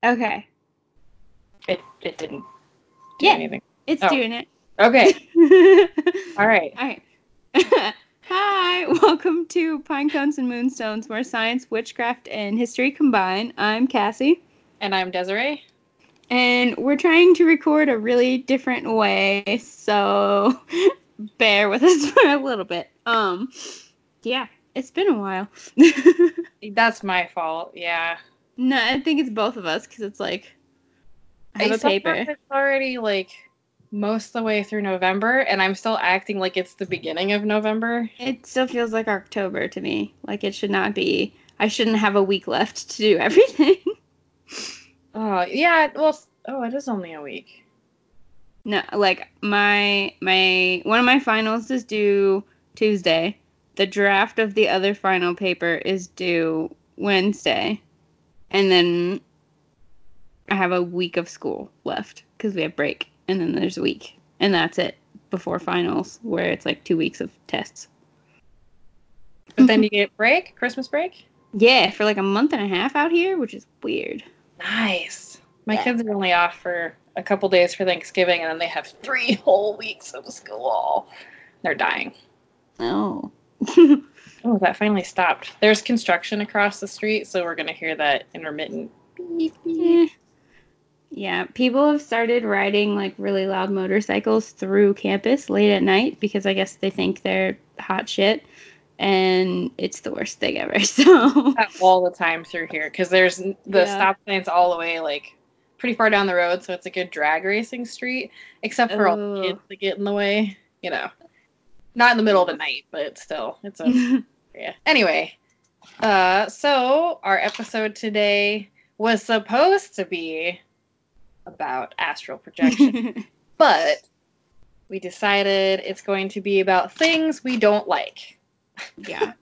Okay. It didn't do Yeah, anything. it's Oh, doing it. okay. All right. All right. Hi, welcome to Pine Cones and Moonstones, where science, witchcraft, and history combine. I'm Cassie, And I'm Desiree. and we're trying to record a really different way, so bear with us for a little bit. Yeah, it's been a while. That's my fault. Yeah. No, I think it's both of us because it's like I have a Sometimes paper. it's already like most of the way through November, and I'm still acting like it's the beginning of November. It still feels like October to me. Like it should not be. I shouldn't have a week left to do everything. Oh, yeah. Well, oh, it is only a week. No, like my one of my finals is due Tuesday. The draft of the other final paper is due Wednesday. And then I have a week of school left because we have break. And then there's a week. And that's it before finals, where it's like 2 weeks of tests. But then you get break, Christmas break. Yeah, for like a month and a half out here, which is weird. Nice. My Yeah. kids are only off for a couple days for Thanksgiving, and then they have 3 whole weeks of school. They're dying. Oh. Oh, that finally stopped. There's construction across the street, so we're gonna hear that intermittent beep beep. Eh. Yeah, people have started riding like really loud motorcycles through campus late at night because I guess they think they're hot shit and it's the worst thing ever. So, All the time through here because there's the yeah. stop signs all the way like pretty far down the road, so it's a good drag racing street, except for all the Oh. kids that get in the way. Not in the middle of the night, but still, it's a yeah. Anyway, so our episode today was supposed to be about astral projection, but we decided it's going to be about things we don't like. Yeah.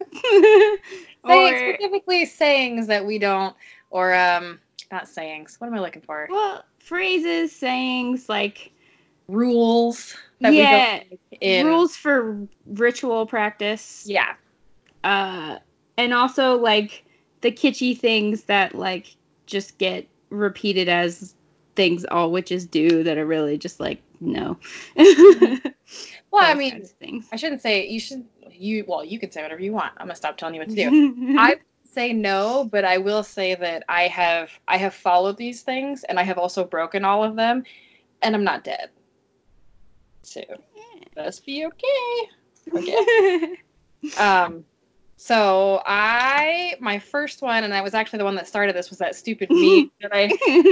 Saying Or, specifically sayings that we don't, or not sayings. What am I looking for? well, phrases, sayings like, Rules that we don't yeah, like in. rules for ritual practice. Yeah, Uh, and also like the kitschy things that like just get repeated as things all witches do that are really just like no. Mhm. Well, I Those kinds mean, of things. I shouldn't say you should. You can say whatever you want. I'm gonna stop telling you what to do. I say no, but I will say that I have followed these things, and I have also broken all of them, and I'm not dead. So let's be okay. Okay. Um, so my first one, and I was actually the one that started this, was that stupid meme that I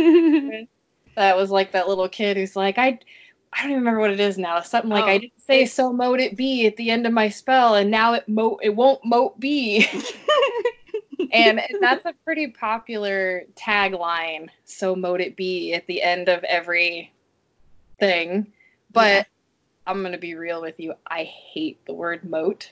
that was like that little kid who's like, I don't even remember what it is now. Something like I Oh, didn't say so mote it be at the end of my spell, and now it won't mote be. And that's a pretty popular tagline, so mote it be at the end of every thing. yeah. But I'm gonna be real with you. I hate the word moat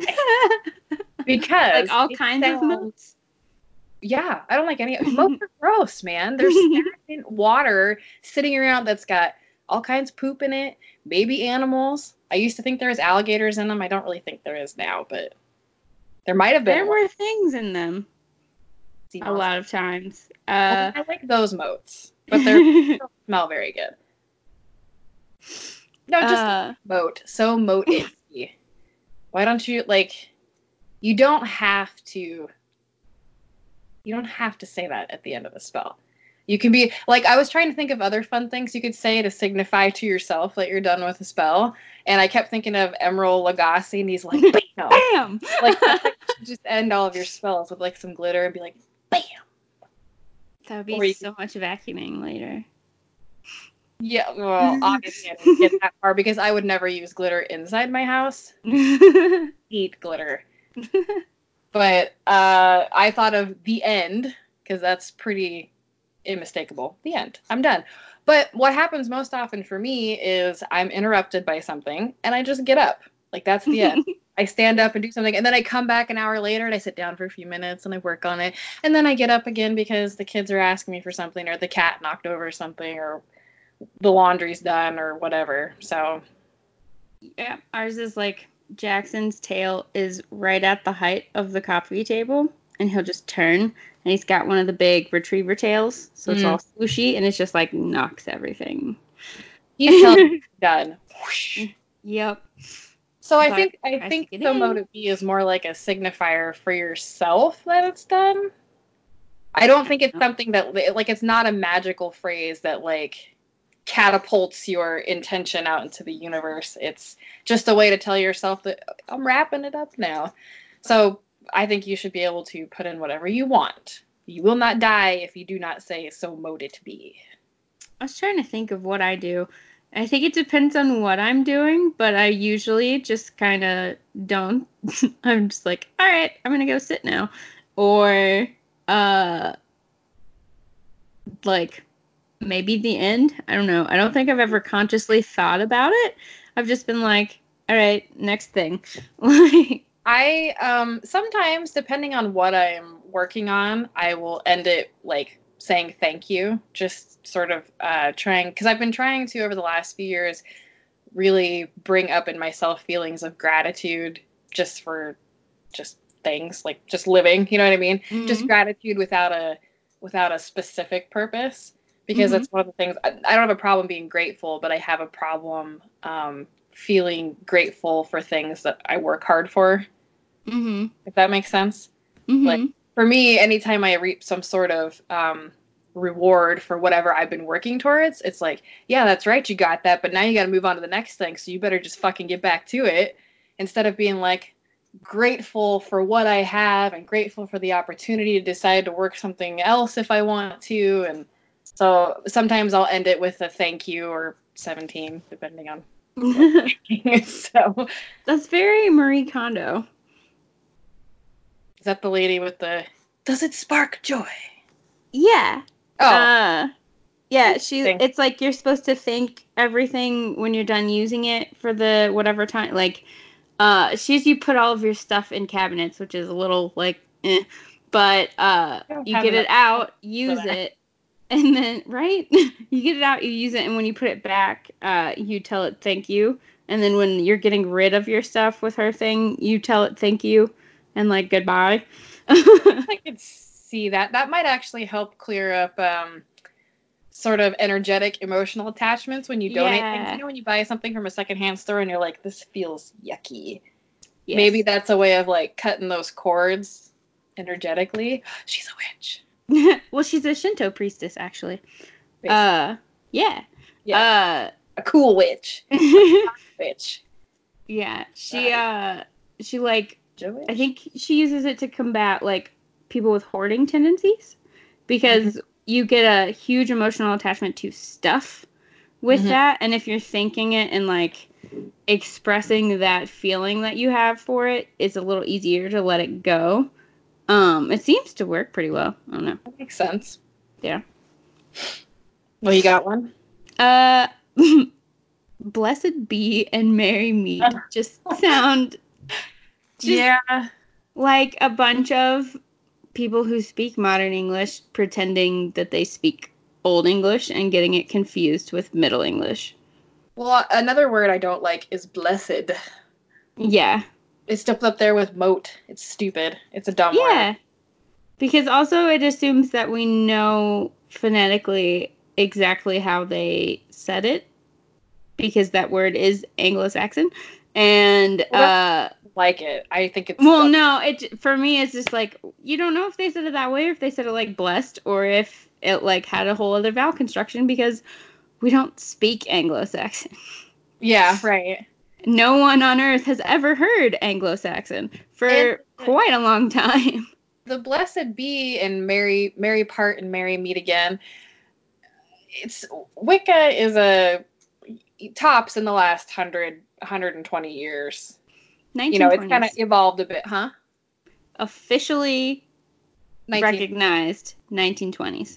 Like because all it kinds of sounds. moats. Yeah, I don't like any. Moats are gross, man. There's stagnant water sitting around that's got all kinds of poop in it. Baby animals. I used to think there was alligators in them. I don't really think there is now, but there might have been There one. were things in them Sea a monster. lot of times. Well, then I like those moats, but they don't smell very good. No, just uh, moat. So moat it be. Why don't you like? You don't have to. You don't have to say that at the end of a spell. You can be like, I was trying to think of other fun things you could say to signify to yourself that you're done with a spell, and I kept thinking of Emerald Lagasse, and he's like, "Bam!" bam. Like that's like you should just end all of your spells with like some glitter and be like, "Bam!" That would be Or you could, so much vacuuming later. yeah. Well, obviously I didn't get that far because I would never use glitter inside my house. Hate glitter. But I thought of the end because that's pretty unmistakable. The end. I'm done. But what happens most often for me is I'm interrupted by something and I just get up. Like that's the end. I stand up and do something and then I come back an hour later and I sit down for a few minutes and I work on it. And then I get up again because the kids are asking me for something or the cat knocked over something or the laundry's done or whatever. So, Yeah, ours is like Jackson's tail is right at the height of the coffee table, and he'll just turn, and he's got one of the big retriever tails, so it's all swooshy, and it's just like knocks everything. He's telling you done. Yep. So I think the mode of B is more like a signifier for yourself that it's done. I don't think it's something that, like, it's not a magical phrase that, like, catapults your intention out into the universe. It's just a way to tell yourself that I'm wrapping it up now. So I think you should be able to put in whatever you want. You will not die if you do not say, so mote it be. I was trying to think of what I do. I think it depends on what I'm doing, but I usually just kind of don't. I'm just like, all right, I'm gonna go sit now, or uh, like maybe the end. I don't know. I don't think I've ever consciously thought about it. I've just been like, all right, next thing. Like, I sometimes, depending on what I'm working on, I will end it like saying thank you, just sort of trying, because I've been trying to over the last few years really bring up in myself feelings of gratitude just for just things, like just living, you know what I mean? Just gratitude without a specific purpose, because that's one of the things. I don't have a problem being grateful, but I have a problem feeling grateful for things that I work hard for. If that makes sense. Like, for me, anytime I reap some sort of reward for whatever I've been working towards, it's like, yeah, that's right, you got that, but now you got to move on to the next thing, so you better just fucking get back to it, instead of being like grateful for what I have and grateful for the opportunity to decide to work something else if I want to. And so sometimes I'll end it with a thank you or 17, depending on so that's very Marie Kondo. is that the lady with the does it spark joy? Yeah. Oh. Yeah, it's like you're supposed to thank everything when you're done using it for the whatever time. Like, she you put all of your stuff in cabinets, which is a little like, but you get it out, use it, and then right, you get it out, you use it, and when you put it back, you tell it thank you, and then when you're getting rid of your stuff with her thing, you tell it thank you, and like goodbye. I could see that. That might actually help clear up sort of energetic emotional attachments when you donate things. You know, when you buy something from a secondhand store and you're like, this feels yucky. Yes. Maybe that's a way of like cutting those cords energetically. She's a witch. Well, she's a Shinto priestess, actually. Basically. Yeah. A cool witch. Witch. Yeah. She like, I think she uses it to combat like people with hoarding tendencies, because you get a huge emotional attachment to stuff with that, and if you're thinking it and like expressing that feeling that you have for it, it's a little easier to let it go. It seems to work pretty well. I don't know. That makes sense. Yeah. Well, you got one? Blessed be and merry meet just sound like a bunch of people who speak modern English pretending that they speak Old English and getting it confused with Middle English. Well, another word I don't like is blessed. Yeah. It's up there with moat. It's stupid. It's a dumb word. Yeah. Because also it assumes that we know phonetically exactly how they said it, because that word is Anglo-Saxon. And like it. I think it's well, no, it for me it's just like you don't know if they said it that way, or if they said it like blessed, or if it like had a whole other vowel construction, because we don't speak Anglo-Saxon. Yeah, right. No one on earth has ever heard Anglo-Saxon for quite a long time. The blessed be and Mary part and Mary meet again. It's Wicca is a tops in the last 120 years. 1920s. You know, it's kind of evolved a bit, huh? Officially recognized 1920s.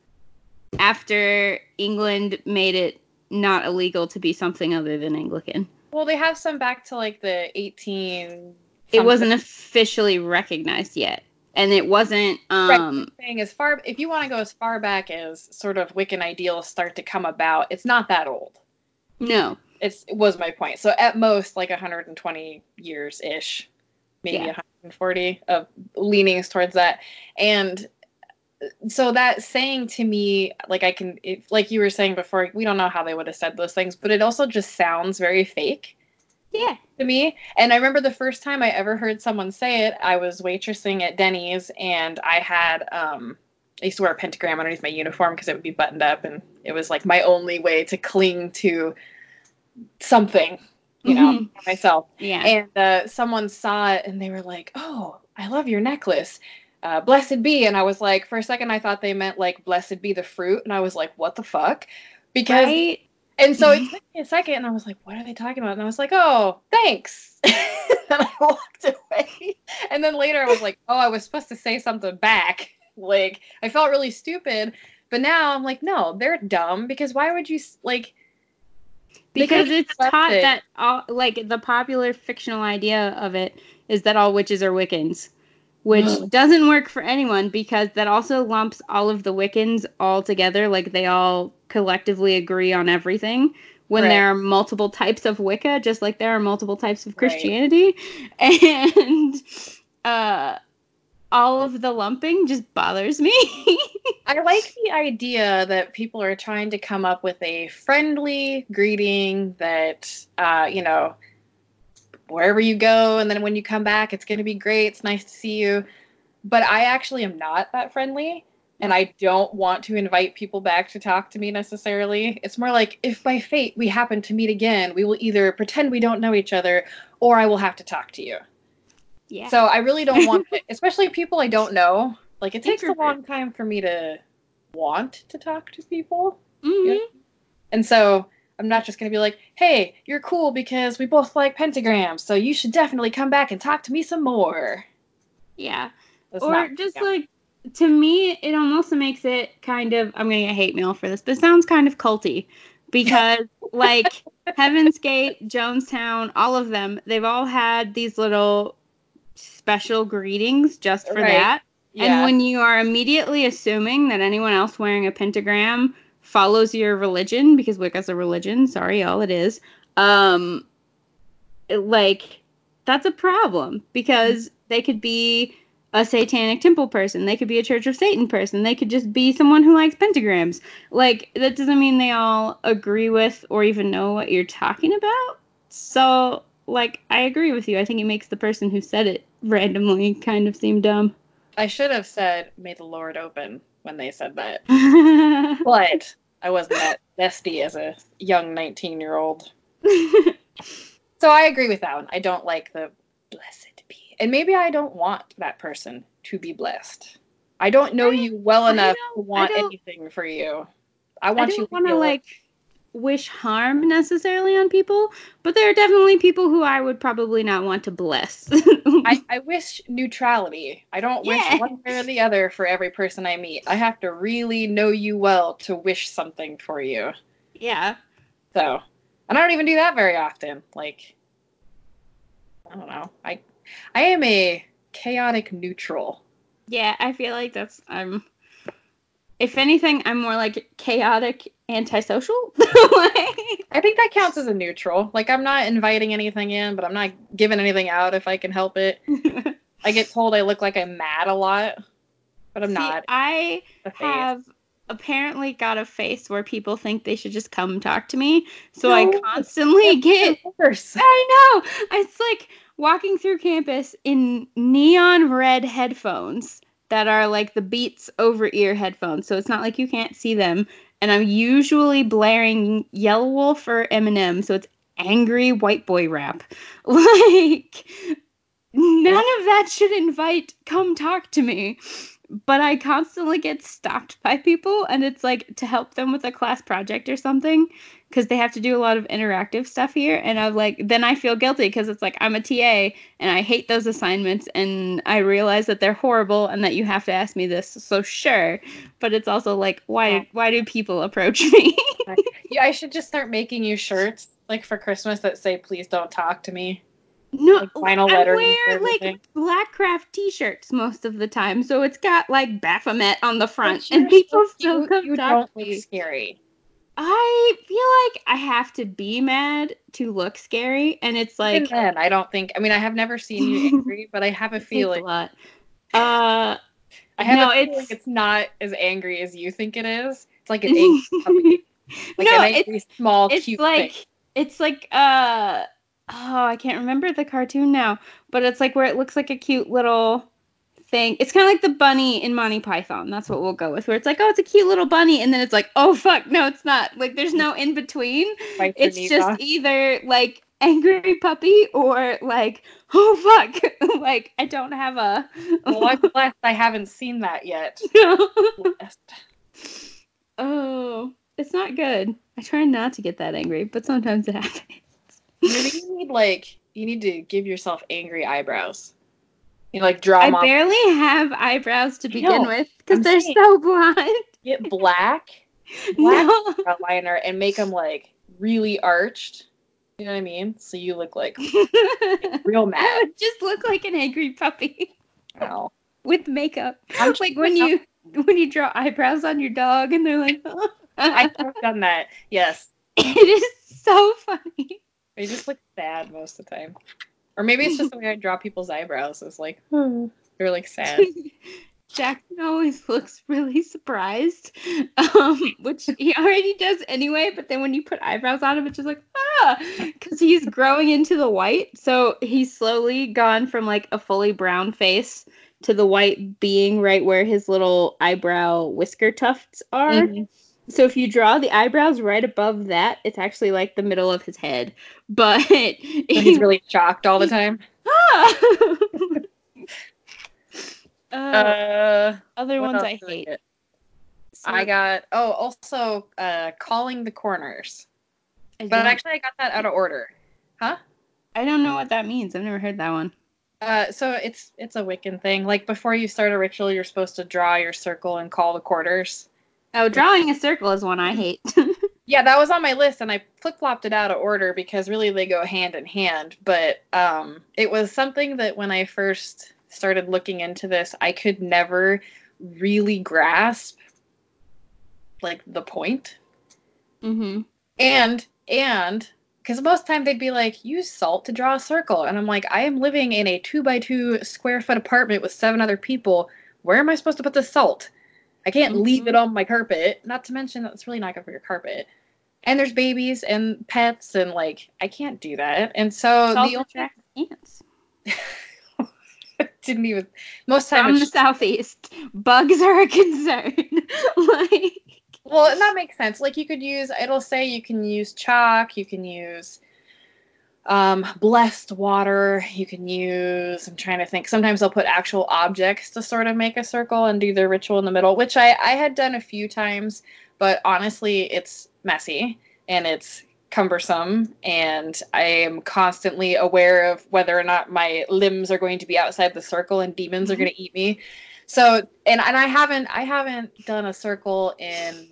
After England made it not illegal to be something other than Anglican. Well, they have some back to like the 18. It wasn't officially recognized yet. And it wasn't saying as far, if you want to go as far back as sort of Wiccan ideals start to come about, it's not that old. No. It was my point. So at most like 120 years ish, maybe 140 of leanings towards that. And so that saying to me, like like you were saying before, we don't know how they would have said those things, but it also just sounds very fake. Yeah. To me. And I remember the first time I ever heard someone say it, I was waitressing at Denny's, and I used to wear a pentagram underneath my uniform because it would be buttoned up, and it was like my only way to cling to something, for myself. Yeah. And someone saw it and they were like, "Oh, I love your necklace. Blessed be." And I was like, for a second, I thought they meant like blessed be the fruit. And I was like, what the fuck? Because, Right? and so it took me a second and I was like, what are they talking about? And I was like, oh, thanks. And I walked away. And then later I was like, oh, I was supposed to say something back. Like, I felt really stupid. But now I'm like, no, they're dumb because why would you, like, they could have Because just it's left taught it. that all, like, the popular fictional idea of it is that all witches are Wiccans, which Ugh. doesn't work for anyone because that also lumps all of the Wiccans all together, like they all collectively agree on everything. When Right, there are multiple types of Wicca, just like there are multiple types of right. Christianity, and uh, all of the lumping just bothers me. I like the idea that people are trying to come up with a friendly greeting that, wherever you go, and then when you come back, it's going to be great. It's nice to see you. But I actually am not that friendly, and Nope. I don't want to invite people back to talk to me necessarily. It's more like if by fate we happen to meet again, we will either pretend we don't know each other or I will have to talk to you. Yeah. So I really don't want it, especially people I don't know. Like it takes a Introvert. long time for me to want to talk to people. You know? Hmm. And so I'm not just going to be like, hey, you're cool because we both like pentagrams, so you should definitely come back and talk to me some more. Yeah. That's Or not, just yeah. like, to me, it almost makes it kind of, I'm going to get hate mail for this, but it sounds kind of culty because, like, Heaven's Gate, Jonestown, all of them, they've all had these little special greetings just for Right. that. And Yeah. when you are immediately assuming that anyone else wearing a pentagram follows your religion, because Wicca's a religion, sorry, all it is, um, like that's a problem because they could be a satanic temple person, they could be a Church of Satan person, they could just be someone who likes pentagrams. Like that doesn't mean they all agree with or even know what you're talking about. So like I agree with you. I think it makes the person who said it randomly kind of seem dumb. I should have said, may the Lord open when they said that. But I wasn't that bestie as a young 19-year-old. So I agree with that one. I don't like the blessed be. And maybe I don't want that person to be blessed. I don't know Right? you well I enough to don't I want don't anything for you. I I want you don't to want to heal it. like wish harm necessarily on people, but there are definitely people who I would probably not want to bless. I wish neutrality. I don't wish Yeah. one way or the other for every person I meet. I have to really know you well to wish something for you. Yeah. So, and I don't even do that very often. Like, I don't know. I am a chaotic neutral. Yeah, I feel like that's if anything, I'm more like chaotic antisocial. Like, I think that counts as a neutral. Like, I'm not inviting anything in, but I'm not giving anything out if I can help it. I get told I look like I'm mad a lot, but I'm see, not. I The face. have apparently got a face where people think they should just come talk to me. So I No, constantly that's get, even worse. I know, it's like walking through campus in neon red headphones that are like the Beats over ear headphones. So it's not like you can't see them. And I'm usually blaring Yellow Wolf or Eminem. So it's angry white boy rap. Like, Yeah. none of that should invite, come talk to me. But I constantly get stopped by people, and it's like to help them with a class project or something because they have to do a lot of interactive stuff here. And I'm like, then I feel guilty because it's like I'm a TA and I hate those assignments, and I realize that they're horrible and that you have to ask me this. So sure, but it's also like, why do people approach me? Yeah, I should just start making you shirts like for Christmas that say "Please don't talk to me," No, like vinyl I lettering for wear like everything. Blackcraft t-shirts most of the time, so it's got like Baphomet on the front, But and you're so people still cute. come You talk don't to look me. scary. I feel like I have to be mad to look scary, and it's Even like then, I don't think. I mean, I have never seen you it angry, but I have a takes a feeling. lot. I have a No, feeling it's it's not as angry as you think it is. It's like an angry no, puppy, like an angry, it's small, it's cute like thing. it's like oh, I can't remember the cartoon now, but it's like where it looks like a cute little thing. It's kind of like the bunny in Monty Python. That's what we'll go with. Where it's like, oh, it's a cute little bunny, and then it's like, oh fuck, no, it's not. Like there's no in between. Bites your It's knees just off. either like angry puppy or like, oh fuck, like I don't have a. Well, I'm blessed. I haven't seen that yet. Blessed. Oh, it's not good. I try not to get that angry, but sometimes it happens. Maybe you need to give yourself angry eyebrows. You like draw I them on. barely have eyebrows to begin No, with because I'm they're saying so blonde. get black No. eyebrow liner, and make them like really arched. You know what I mean? So you look like real I mad. would just look like an angry puppy Wow. with makeup. I'm Like trying to help. when you draw eyebrows on your dog and they're like, oh. I have done that. Yes. It is so funny. They just look sad most of the time. Or maybe it's just the way I draw people's eyebrows. It's like, they're like sad. Jackson always looks really surprised, which he already does anyway. But then when you put eyebrows on him, it's just like, because he's growing into the white. So he's slowly gone from like a fully brown face to the white being right where his little eyebrow whisker tufts are. Mm-hmm. So if you draw the eyebrows right above that, it's actually like the middle of his head. But So he's he, really shocked all the time. ah! Oh, other What ones else I did I hate. get? I So got also calling the corners. I But don't actually I got that out of order. Huh? I don't know what that means. I've never heard that one. So it's a Wiccan thing. Like before you start a ritual, you're supposed to draw your circle and call the quarters. Oh, Which drawing a circle is one I hate. yeah, that was on my list, and I flip flopped it out of order because really they go hand in hand. But it was something that when I first started looking into this, I could never really grasp like the point. Mm-hmm. And because most time they'd be like, use salt to draw a circle, and I'm like, I am living in a 2 by 2 square foot apartment with 7 other people. Where am I supposed to put the salt? I can't leave it Mm-hmm. on my carpet. Not to mention that it's really not good for your carpet. And there's babies and pets, and like I can't do that. And so Salt the only attracts ants. didn't even most time From it's the just, southeast, bugs are a concern. Like, well, and that makes sense. Like you could use it'll say you can use chalk, you can use blessed water, you can use, I'm trying to think, sometimes they'll put actual objects to sort of make a circle and do their ritual in the middle, which I had done a few times, but honestly it's messy and it's cumbersome, and I am constantly aware of whether or not my limbs are going to be outside the circle and demons are going to eat me. So and I haven't done a circle in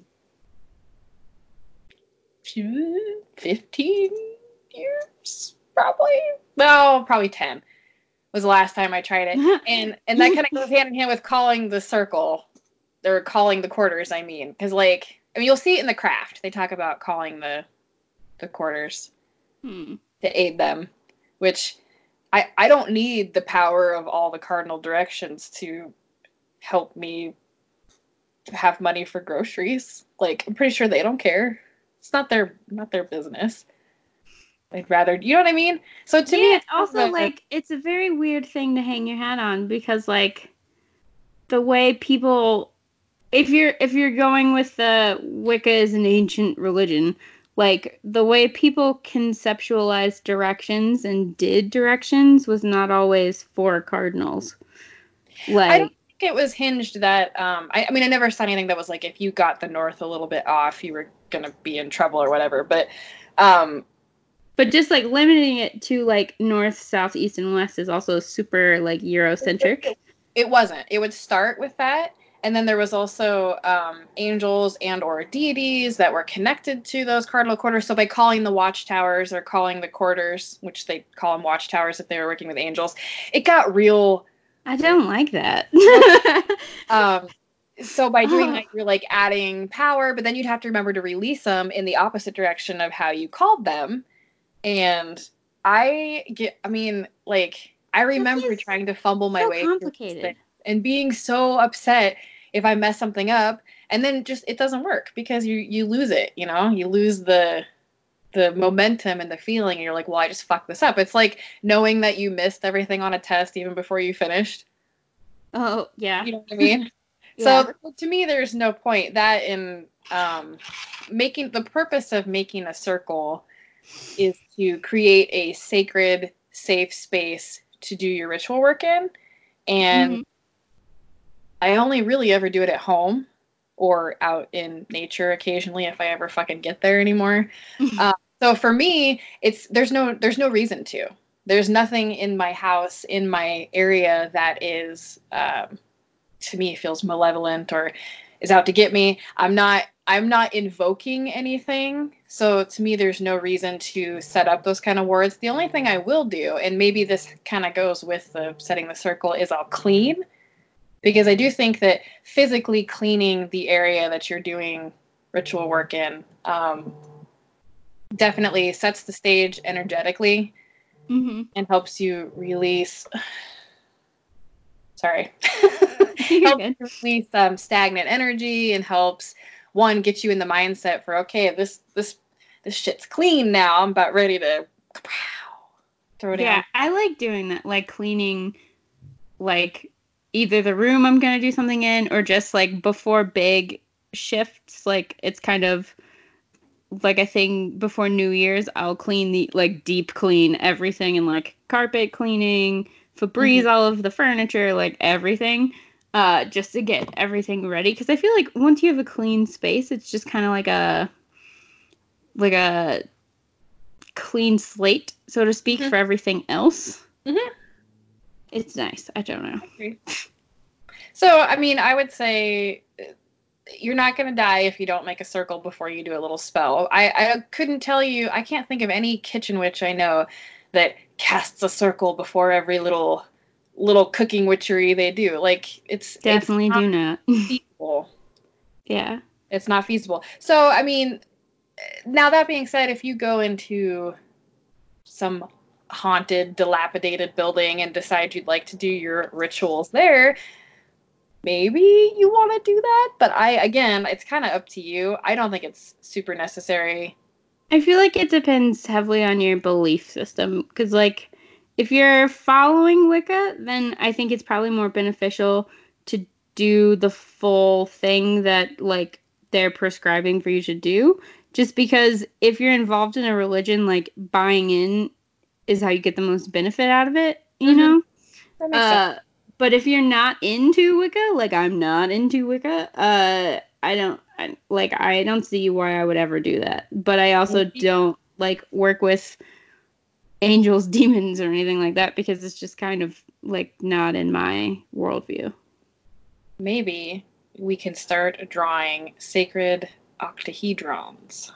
15 years, probably. Well, probably 10 was the last time I tried it. And that kind of goes hand in hand with calling the circle, or calling the quarters, I mean. Because, like, I mean, you'll see it in the craft. They talk about calling the quarters hmm. to aid them, which I don't need the power of all the cardinal directions to help me have money for groceries. Like, I'm pretty sure they don't care. It's not their business. They'd rather, you know what I mean? So to me, Yeah, it's kind also of a, like it's a very weird thing to hang your hat on because like the way people if you're going with the Wicca as an ancient religion, like the way people conceptualized directions and did directions was not always for cardinals. I don't Like, think it was hinged that, I mean, I never saw anything that was like, if you got the north a little bit off, you were going to be in trouble or whatever. But, um, but just like limiting it to like north, south, east, and west is also super like Eurocentric. it wasn't. It would start with that. And then there was also angels and or deities that were connected to those cardinal quarters. So by calling the watchtowers or calling the quarters, which they call them watchtowers if they were working with angels, it got real, I don't like that. real. So by doing Oh, that, you're like adding power, but then you'd have to remember to release them in the opposite direction of how you called them. And I mean, like, I that remember seems trying to fumble my so way through this thing complicated. and being so upset if I mess something up, and then just it doesn't work because you lose it, you know? You lose the momentum and the feeling, and you're like, well, I just fucked this up. It's like knowing that you missed everything on a test even before you finished. Oh, yeah. You know what I mean? Yeah. So to me, there's no point. That in making the purpose of making a circle is to create a sacred, safe space to do your ritual work in. And Hmm. I only really ever do it at home or out in nature occasionally if I ever fucking get there anymore. Uh, so for me, it's there's no reason to. There's nothing in my house in my area that is to me feels malevolent or is out to get me. I'm not invoking anything. So to me there's no reason to set up those kind of words. The only thing I will do, and maybe this kind of goes with the setting the circle, is I'll clean, because I do think that physically cleaning the area that you're doing ritual work in definitely sets the stage energetically Hmm. and helps you release, sorry, You're helps good. you release stagnant energy, and helps one get you in the mindset for, okay, this shit's clean now. I'm about ready to throw Yeah, down. I like doing that, like cleaning, like either the room I'm gonna do something in or just like before big shifts. Like it's kind of like a thing before New Year's, I'll clean the like deep clean everything and like carpet cleaning, Febreze Mhm. all of the furniture, like everything, just to get everything ready. Because I feel like once you have a clean space, it's just kind of like a clean slate, so to speak, Mhm. for everything else. Mhm. It's nice. I don't know. I agree. So, I mean, I would say you're not going to die if you don't make a circle before you do a little spell. I couldn't tell you, I can't think of any kitchen witch I know that casts a circle before every little cooking witchery they do. Like it's Definitely not do not. feasible. Yeah. It's not feasible. So, I mean, now that being said, if you go into some haunted, dilapidated building and decide you'd like to do your rituals there, maybe you want to do that, but again, it's kind of up to you. I don't think it's super necessary. I feel like it depends heavily on your belief system because, like, if you're following Wicca, then I think it's probably more beneficial to do the full thing that, like, they're prescribing for you to do. Just because if you're involved in a religion, like, buying in is how you get the most benefit out of it, you Mm-hmm. know? That makes sense. Uh, but if you're not into Wicca, like I'm not into Wicca, I don't see why I would ever do that. But I also Maybe, don't like work with angels, demons, or anything like that because it's just kind of like not in my worldview. maybe we can start drawing sacred octahedrons.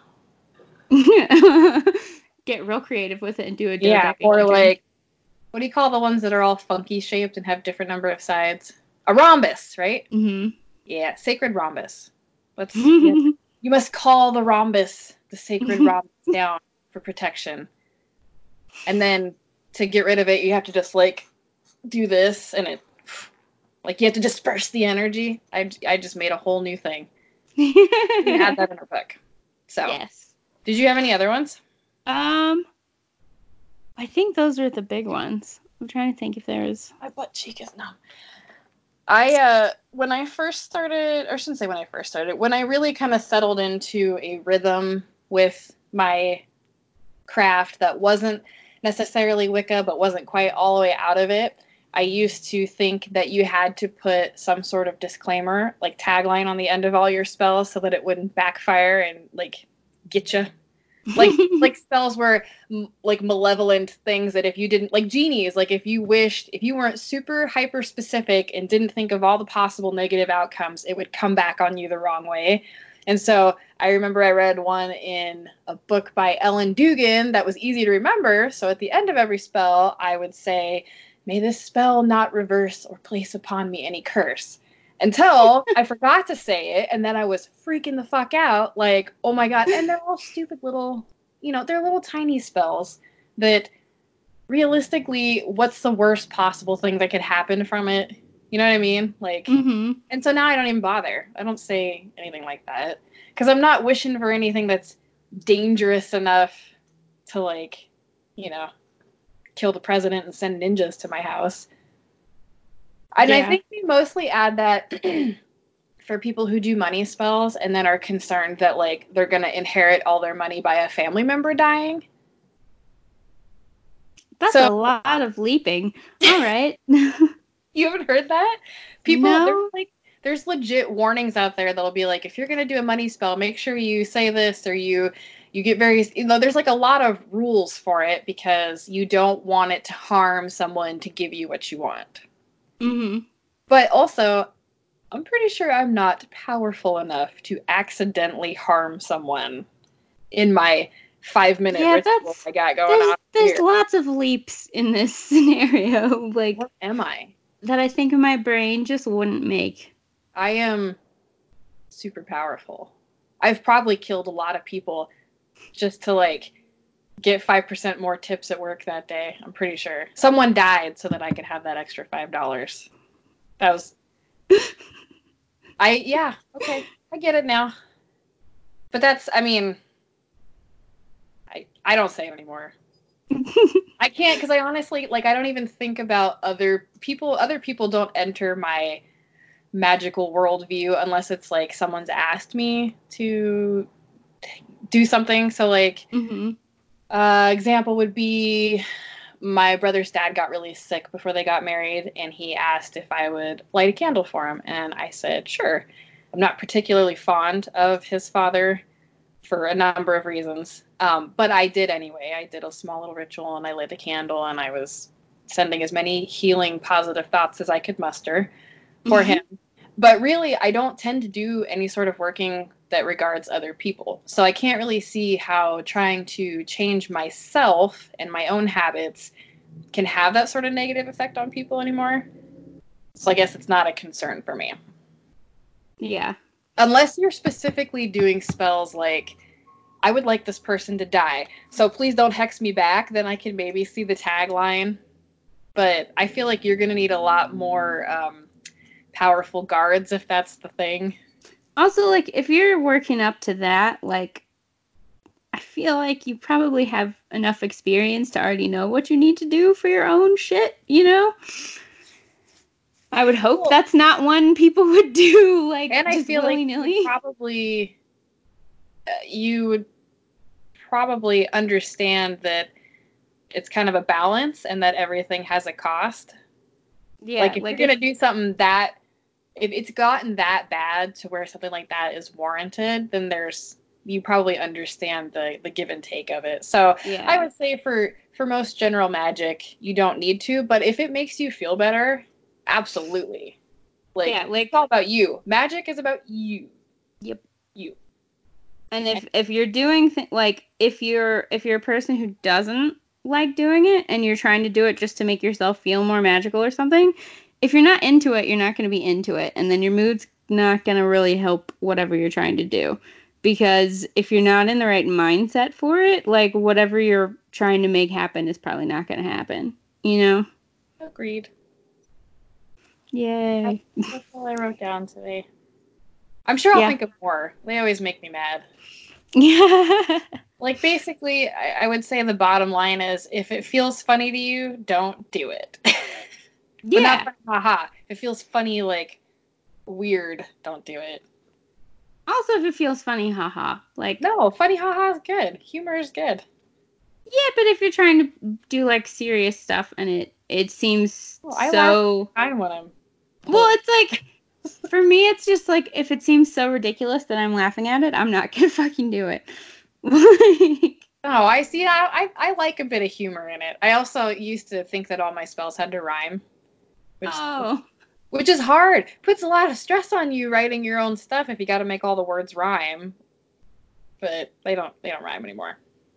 Get real creative with it and do a Yeah, or dodecahedron. like, what do you call the ones that are all funky shaped and have different number of sides? A rhombus, right? Hmm. Yeah, sacred rhombus. You must call the rhombus, the sacred rhombus, down for protection. And then to get rid of it, you have to just like do this, and it like you have to disperse the energy. I just made a whole new thing. We had that in our book. So, Yes. did you have any other ones? Um, I think those are the big ones. I'm trying to think if there's. My butt cheek is numb. I when I first started, or I shouldn't say when I first started, when I really kind of settled into a rhythm with my craft that wasn't necessarily Wicca, but wasn't quite all the way out of it. I used to think that you had to put some sort of disclaimer, like tagline on the end of all your spells so that it wouldn't backfire and like get you. Like spells were like malevolent things that if you didn't, like genies, like if you wished, if you weren't super hyper specific and didn't think of all the possible negative outcomes, it would come back on you the wrong way. And so I remember I read one in a book by Ellen Dugan that was easy to remember. So at the end of every spell, I would say, may this spell not reverse or place upon me any curse. until I forgot to say it, and then I was freaking the fuck out, like, oh my god. And they're all stupid little, they're little tiny spells that realistically, what's the worst possible thing that could happen from it? You know what I mean? Like, Mm-hmm. and so now I don't even bother. I don't say anything like that because I'm not wishing for anything that's dangerous enough to, like, you know, kill the president and send ninjas to my house. And I Yeah. think we mostly add that for people who do money spells and then are concerned that, like, they're going to inherit all their money by a family member dying. That's So a lot of leaping. All right. you haven't heard that? People, No. there's legit warnings out there that'll be like, if you're going to do a money spell, make sure you say this, or you get various, there's like a lot of rules for it because you don't want it to harm someone to give you what you want. Mm-hmm. But also, I'm pretty sure I'm not powerful enough to accidentally harm someone in my 5-minute Yeah, ritual I got going there's on there's here. lots of leaps in this scenario, like What am I? that I think my brain just wouldn't make. I am super powerful. I've probably killed a lot of people just to, like, get 5% more tips at work that day. I'm pretty sure. Someone died so that I could have that extra $5. That was yeah, okay. I get it now. But that's, I mean, I don't say it anymore. I can't because I honestly, like, I don't even think about other people. Other people don't enter my magical worldview unless it's like someone's asked me to do something. So, like, Mm-hmm. example would be my brother's dad got really sick before they got married, and he asked if I would light a candle for him, and I said sure. I'm not particularly fond of his father for a number of reasons, but I did anyway. I did a small little ritual, and I lit a candle, and I was sending as many healing positive thoughts as I could muster for him. But really, I don't tend to do any sort of working that regards other people. So I can't really see how trying to change myself and my own habits can have that sort of negative effect on people anymore. So I guess it's not a concern for me. Yeah. Unless you're specifically doing spells like, I would like this person to die, so please don't hex me back, then I can maybe see the tagline. But I feel like you're going to need a lot more powerful guards if that's the thing. Also, like, if you're working up to that, like, I feel like you probably have enough experience to already know what you need to do for your own shit, you know? I would hope Well, that's not one people would do, like, and I just feel like willy-nilly. you would probably understand that it's kind of a balance and that everything has a cost. Yeah, Like, if you're like, going to if do something that, if it's gotten that bad to where something like that is warranted, then you probably understand the give and take of it. So I yeah. would say for most general magic, you don't need to, but if it makes you feel better, absolutely. Like, Yeah, it's like, all about you. Magic is about you. yep. You. And And if you're doing like if you're a person who doesn't like doing it and you're trying to do it just to make yourself feel more magical or something, if you're not into it, you're not going to be into it, and then your mood's not going to really help whatever you're trying to do. Because if you're not in the right mindset for it, like whatever you're trying to make happen is probably not going to happen, you know? agreed. That's, Yay. that's all I wrote down today. I'm sure I'll Yeah. think of more. They always make me mad. Yeah. Like, basically, I would say the bottom line is if it feels funny to you, don't do it. But not Yeah. funny, haha. If it feels funny, like, weird, don't do it. Also, if it feels funny, haha. Like, No, funny haha is good. Humor is good. yeah, but if you're trying to do like serious stuff and it seems Oh, I laugh so all the time when I'm well, pulling. it's like for me it's just like if it seems so ridiculous that I'm laughing at it, I'm not gonna fucking do it. Like, No, I see. I like a bit of humor in it. I also used to think that all my spells had to rhyme, which oh. which is hard. Puts a lot of stress on you writing your own stuff if you got to make all the words rhyme. But they don't rhyme anymore.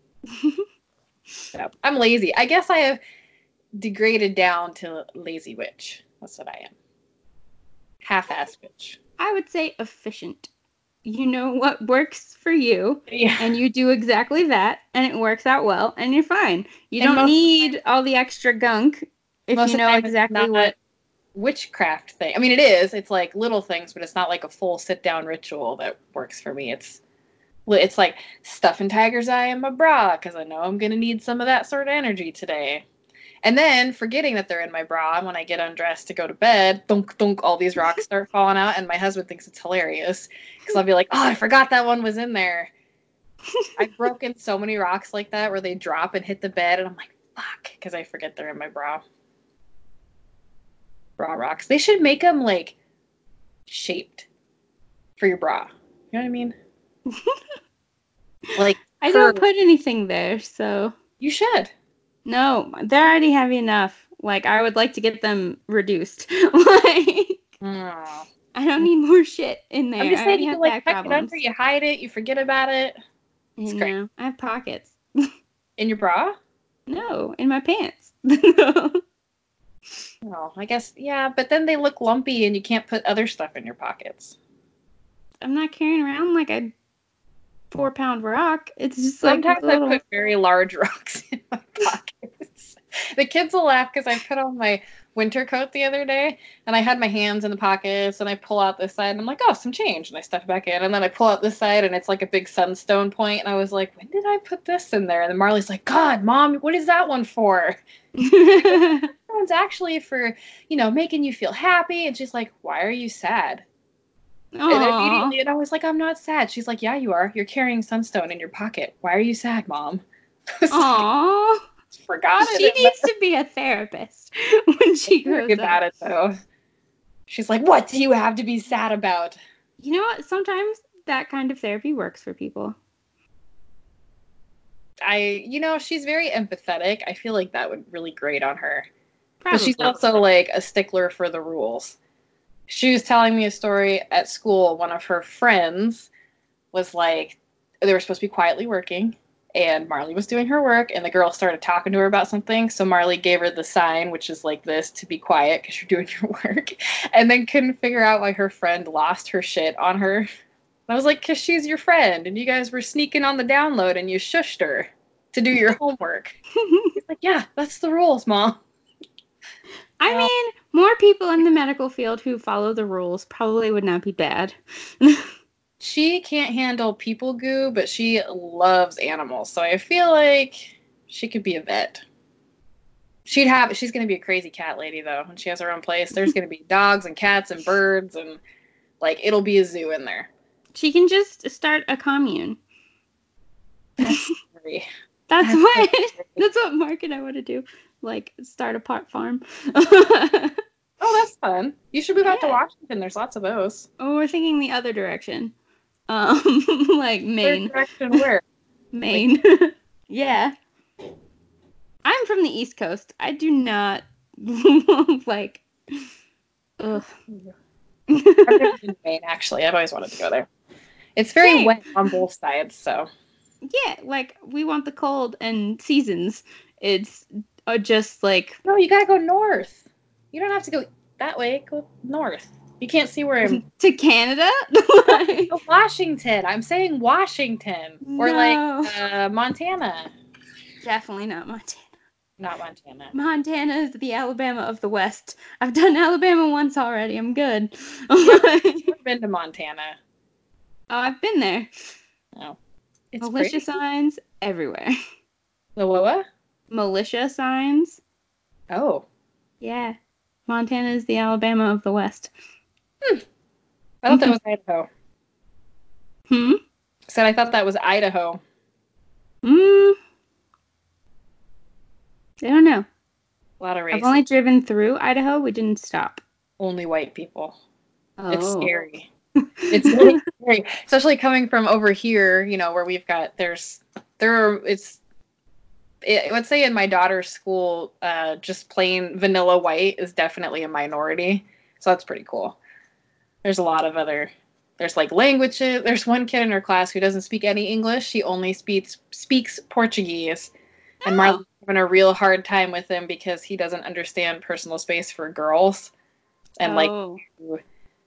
So I'm lazy. I guess I have degraded down to lazy witch. That's what I am. half-ass bitch. I would say efficient. You know what works for you, Yeah. and you do exactly that, and it works out well, and you're fine. You And don't need all the extra gunk if most you of the know time it's exactly not what. witchcraft thing. I mean, it is. It's like little things, but it's not like a full sit-down ritual that works for me. It's like stuffing tiger's eye in my bra because I know I'm gonna need some of that sort of energy today. And then forgetting that they're in my bra, and when I get undressed to go to bed, thunk thunk, all these rocks start falling out, and my husband thinks it's hilarious because I'll be like, "Oh, I forgot that one was in there." I've broken so many rocks like that where they drop and hit the bed, and I'm like, "Fuck," because I forget they're in my bra. Bra rocks. They should make them like shaped for your bra. You know what I mean? Like I don't curved. put anything there, so You should. no, they're already heavy enough. Like I would like to get them reduced. Like Mm. I don't need more shit in I'm there. just I saying already you can have like back tuck it under, problems. you hide it, you forget about it. It's You great. know, I have pockets. In your bra? No, in my pants. No, I guess yeah, but then they look lumpy and you can't put other stuff in your pockets. I'm not carrying around like a 4-pound rock. It's just like Sometimes a I little. put very large rocks in my pockets. The kids will laugh because I put on my winter coat the other day and I had my hands in the pockets and I pull out this side and I'm like, oh, some change. And I stuff it back in. And then I pull out this side and it's like a big sunstone point. And I was like, when did I put this in there? And then Marley's like, God, Mom, what is that one for? I go, that one's actually for, making you feel happy. And she's like, why are you sad? And Aw. immediately, and I was like, I'm not sad. She's like, yeah, you are. You're carrying sunstone in your pocket. Why are you sad, Mom? I was like, Aw. forgot it She in needs there. to be a therapist when Don't she worry grows up. about it though. She's like, what do you have to be sad about? You know what? Sometimes that kind of therapy works for people. She's very empathetic. I feel like that would really grate on her. But she's Probably. also like a stickler for the rules. She was telling me a story at school. One of her friends was like, they were supposed to be quietly working, and Marley was doing her work, and the girl started talking to her about something. So Marley gave her the sign, which is like this, to be quiet because you're doing your work, and then couldn't figure out why her friend lost her shit on her. And I was like, because she's your friend, and you guys were sneaking on the download, and you shushed her to do your homework. He's like, yeah, that's the rules, Mom. I Well, mean, more people in the medical field who follow the rules probably would not be bad. she can't handle people goo, but she loves animals, so I feel like she could be a vet. She's going to be a crazy cat lady though when she has her own place. There's going to be dogs and cats and birds and like it'll be a zoo in there. She can just start a commune. That's scary. That's That's so what scary. that's what Mark and I want to do. Like start a pot farm. Oh, that's fun. You should move out to Yeah. Washington. There's lots of those. Oh, we're thinking the other direction. Like Third Maine. direction where? Like Maine. Yeah. I'm from the East Coast. I do not like ugh. I've never been to Maine actually. I've always wanted to go there. It's very Same. wet on both sides, so. Yeah, like we want the cold and seasons. It's just like No, you gotta go north. You don't have to go that way. Go north. You can't see where I'm. to Canada? No, Like, go Washington. I'm saying Washington or like no. Montana. Definitely not Montana. Not Montana. Montana is the Alabama of the West. I've done Alabama once already. I'm good. You haven't Oh, never been to Montana. I've been there. No. It's Militia pretty. signs everywhere. The what? Militia signs. Oh. Yeah. Montana is the Alabama of the West. Hmm. I thought that was Idaho. Hmm? Said I thought that was Idaho. Mm, I don't know. A lot of I've races. only driven through Idaho. We didn't stop. Only white people. It's Oh. scary. It's really scary. Especially coming from over here, where we've got let's say in my daughter's school, just plain vanilla white is definitely a minority. So that's pretty cool. There's a lot of there's like languages. There's one kid in her class who doesn't speak any English. She only speaks Portuguese. And Oh. Marley's having a real hard time with him because he doesn't understand personal space for girls. And like, Oh.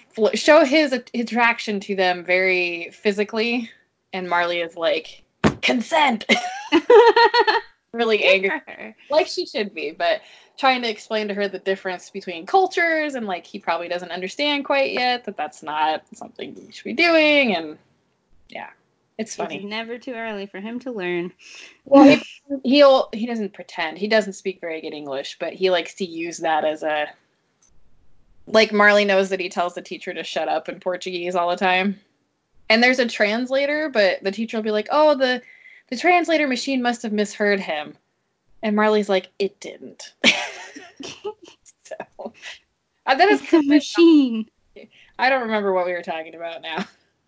show his attraction to them very physically, and Marley is like, consent. Really angry, like she should be, but trying to explain to her the difference between cultures, and like he probably doesn't understand quite yet that that's not something he should be doing, and yeah, it's funny. It's never too early for him to learn. Well, he doesn't pretend. He doesn't speak very good English, but he likes to use that as a, like, Marley knows that he tells the teacher to shut up in Portuguese all the time. And there's a translator, but the teacher will be like, "Oh, the translator machine must have misheard him." And Marley's like, "It didn't." So that is It's a machine. I don't remember what we were talking about now.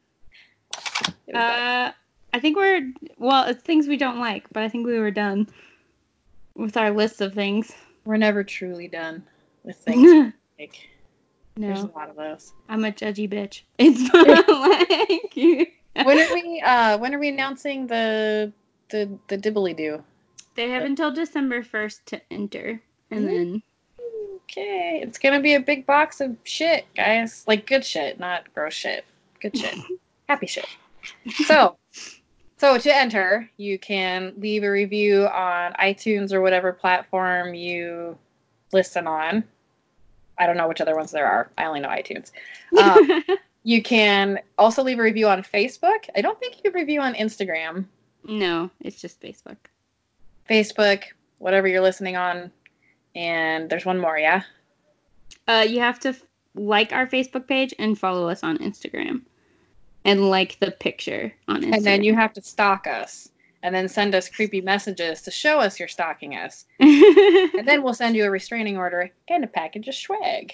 I think it's things we don't like, but I think we were done with our list of things. We're never truly done with things like. No. There's a lot of those. I'm a judgy bitch. It's like you. When are we announcing the Dibbly Doo? They have until December 1st to enter, and then. Okay, it's gonna be a big box of shit, guys. Like good shit, not gross shit. Good shit, happy shit. So to enter, you can leave a review on iTunes or whatever platform you listen on. I don't know which other ones there are. I only know iTunes. You can also leave a review on Facebook. I don't think you can review on Instagram. No, it's just Facebook. Facebook, whatever you're listening on. And there's one more, yeah? You have to like our Facebook page and follow us on Instagram. And like the picture on Instagram. And then you have to stalk us. And then send us creepy messages to show us you're stalking us. And then we'll send you a restraining order and a package of swag.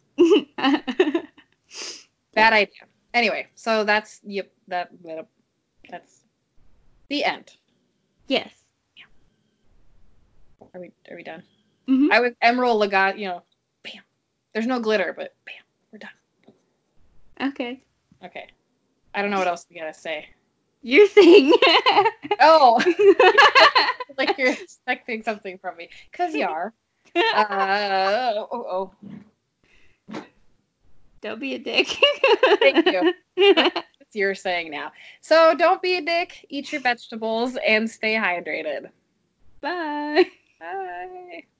Bad idea. Anyway, so that's that's the end. Yes. Are we done? Mm-hmm. I was Emerald Legat, bam. There's no glitter, but bam, we're done. Okay. Okay. I don't know what else we gotta say. You're saying. Oh. Like you're expecting something from me. Because you are. Don't be a dick. Thank you. That's you're saying now. So don't be a dick, eat your vegetables, and stay hydrated. Bye. Bye.